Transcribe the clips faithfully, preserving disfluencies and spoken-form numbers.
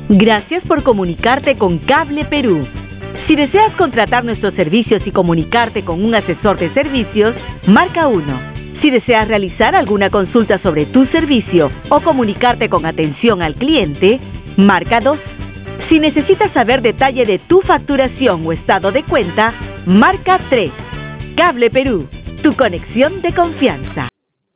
Gracias por comunicarte con Cable Perú. Si deseas contratar nuestros servicios y comunicarte con un asesor de servicios, marca uno. Si deseas realizar alguna consulta sobre tu servicio o comunicarte con atención al cliente, marca dos. Si necesitas saber detalle de tu facturación o estado de cuenta, marca tres. Cable Perú, tu conexión de confianza.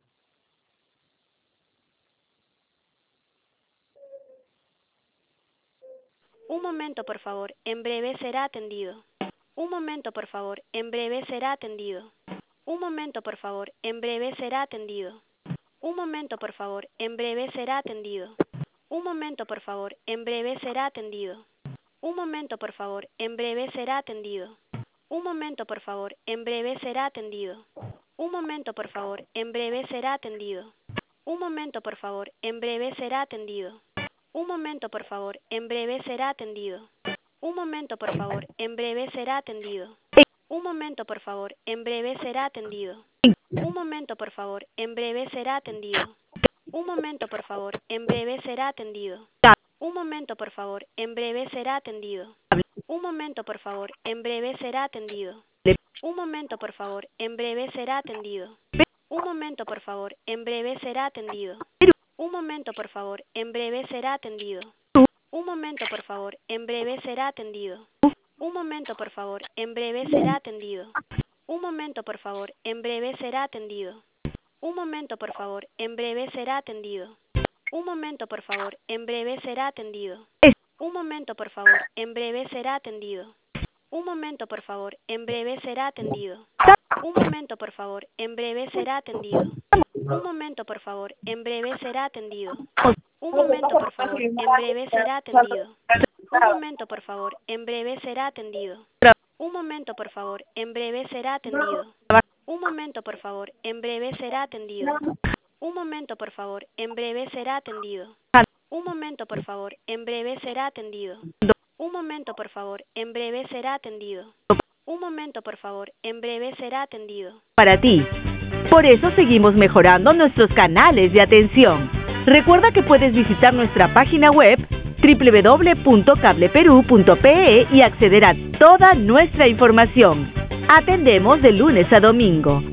Un momento, por favor. En breve será atendido. Un momento, por favor. En breve será atendido. Un momento, por favor. En breve será atendido. Un momento, por favor. En breve será atendido. Un momento, por favor. En breve será atendido. Un momento, por favor. En breve será atendido. Un momento, por favor. En breve será atendido. Un momento, por favor. En breve será atendido. Un momento, por favor. En breve será atendido. Un momento, por favor. En breve será atendido. Un momento, por favor. En breve será atendido. Un momento, por favor. En breve será atendido. Un momento, por favor. En breve será atendido. Un momento, por favor. En breve será atendido. Un momento, por favor. En breve será atendido. Un momento, por favor. En breve será atendido. Un momento, por favor. En breve será atendido. Un momento, por favor. En breve será atendido. Un momento, por favor. En breve será atendido. Un momento, por favor. En breve será atendido. Un momento, por favor. En breve será atendido. Un momento, por favor. En breve será atendido. Un momento, por favor. En breve será atendido. Un momento, por favor. En breve será atendido. Un momento, por favor. En breve será atendido. Un momento, por favor. En breve será atendido. Un momento, por favor. En breve será atendido. Un momento, por favor. En breve será atendido. Un momento, por favor. En breve será atendido. Un momento, por favor. En breve será atendido. Un momento, por favor. En breve será atendido. Un momento, por favor. En breve será atendido. Un momento, por favor. En breve será atendido. Un momento, por favor. En breve será atendido. Un momento, por favor. En breve será atendido. Un momento, por favor. En breve será atendido. Para ti. Por eso seguimos mejorando nuestros canales de atención. Recuerda que puedes visitar nuestra página web doble u doble u doble u punto cable perú punto pe e y acceder a toda nuestra información. Atendemos de lunes a domingo.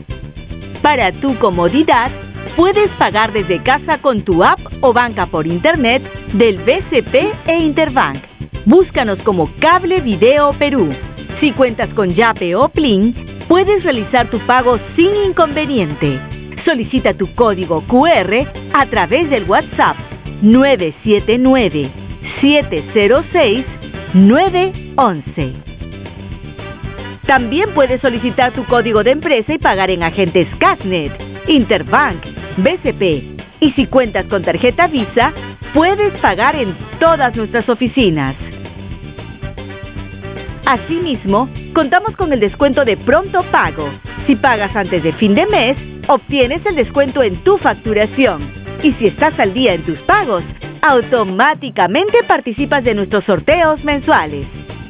Para tu comodidad, puedes pagar desde casa con tu app o banca por internet del B C P e Interbank. Búscanos como Cable Video Perú. Si cuentas con Yape o Plin, puedes realizar tu pago sin inconveniente. Solicita tu código cu erre a través del WhatsApp nueve siete nueve, siete cero seis, nueve once. También puedes solicitar tu código de empresa y pagar en agentes Casnet, Interbank, B C P. Y si cuentas con tarjeta Visa, puedes pagar en todas nuestras oficinas. Asimismo, contamos con el descuento de pronto pago. Si pagas antes de fin de mes, obtienes el descuento en tu facturación. Y si estás al día en tus pagos, automáticamente participas de nuestros sorteos mensuales.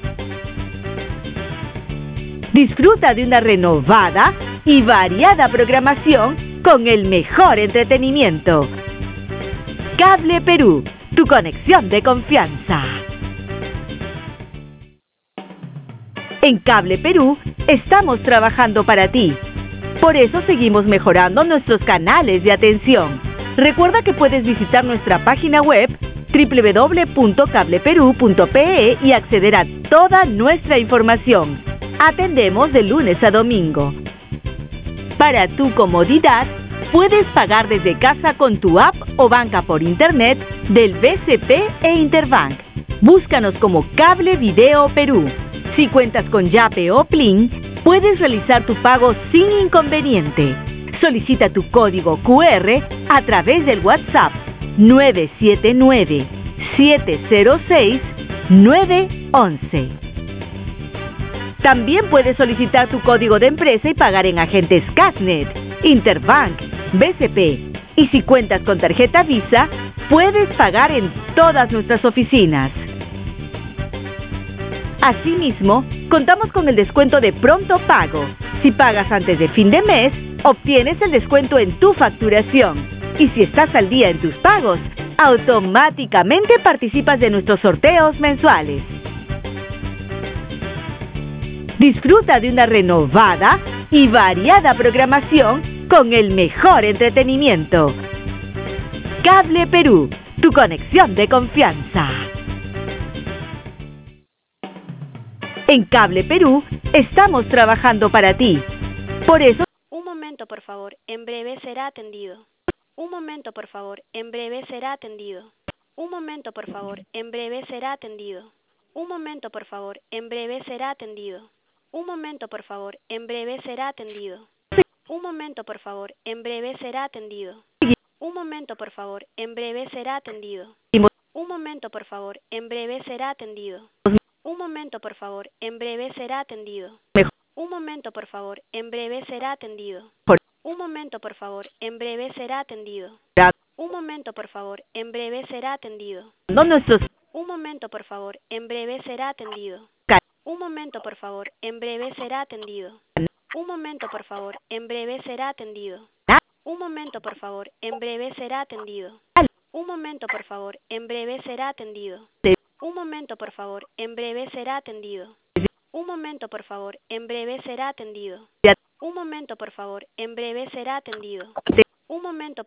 Disfruta de una renovada y variada programación con el mejor entretenimiento. Cable Perú, tu conexión de confianza. En Cable Perú estamos trabajando para ti. Por eso seguimos mejorando nuestros canales de atención. Recuerda que puedes visitar nuestra página web doble u doble u doble u punto cable perú punto pe e y acceder a toda nuestra información. Atendemos de lunes a domingo. Para tu comodidad, puedes pagar desde casa con tu app o banca por internet del B C P e Interbank. Búscanos como Cable Video Perú. Si cuentas con Yape o Plin, puedes realizar tu pago sin inconveniente. Solicita tu código cu erre a través del WhatsApp nueve siete nueve, siete cero seis, nueve once. También puedes solicitar tu código de empresa y pagar en agentes Casnet, Interbank, B C P. Y si cuentas con tarjeta Visa, puedes pagar en todas nuestras oficinas. Asimismo, contamos con el descuento de pronto pago. Si pagas antes de fin de mes, obtienes el descuento en tu facturación. Y si estás al día en tus pagos, automáticamente participas de nuestros sorteos mensuales. Disfruta de una renovada y variada programación con el mejor entretenimiento. Cable Perú, tu conexión de confianza. En Cable Perú estamos trabajando para ti. Por eso... Un momento, por favor. En breve será atendido. Un momento, por favor. En breve será atendido. Un momento, por favor. En breve será atendido. Un momento, por favor. En breve será atendido. Un momento, por favor. En breve será atendido. Un momento, por favor. En breve será atendido. Un momento, por favor. En breve será atendido. Un momento, por favor. En breve será atendido. Un momento, por favor. En breve será atendido. Un momento, por favor. En breve será atendido. Un momento, por favor. En breve será atendido. Un momento, por favor. En breve será atendido. No nuestros... Un momento, por favor. En breve será atendido. Un momento, por favor. En breve será atendido. Un momento, por favor. En breve será atendido. Un momento, por favor. En breve será atendido. Un momento, por favor. En breve será atendido. Un momento, por favor. En breve será atendido. Un momento, por favor. En breve será atendido. Un momento, por favor. En breve será atendido. Un momento.